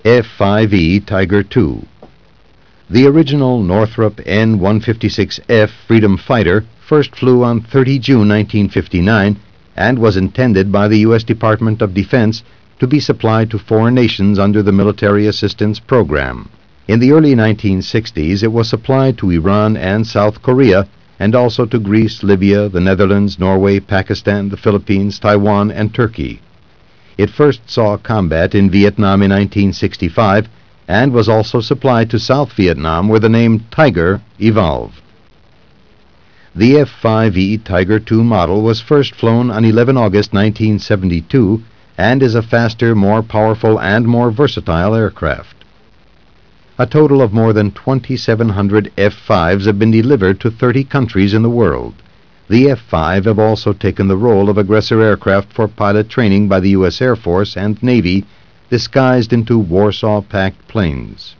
F-5E Tiger II. The original Northrop N-156F Freedom Fighter first flew on 30 June 1959 and was intended by the U.S. Department of Defense to be supplied to foreign nations under the Military Assistance Program. In the early 1960s, it was supplied to Iran and South Korea, and also to Greece, Libya, the Netherlands, Norway, Pakistan, the Philippines, Taiwan, and Turkey. It first saw combat in Vietnam in 1965 and was also supplied to South Vietnam, where the name Tiger evolved. The F-5E Tiger II model was first flown on 11 August 1972 and is a faster, more powerful, and more versatile aircraft. A total of more than 2,700 F-5s have been delivered to 30 countries in the world. The F-5 have also taken the role of aggressor aircraft for pilot training by the U.S. Air Force and Navy, disguised into Warsaw-packed planes.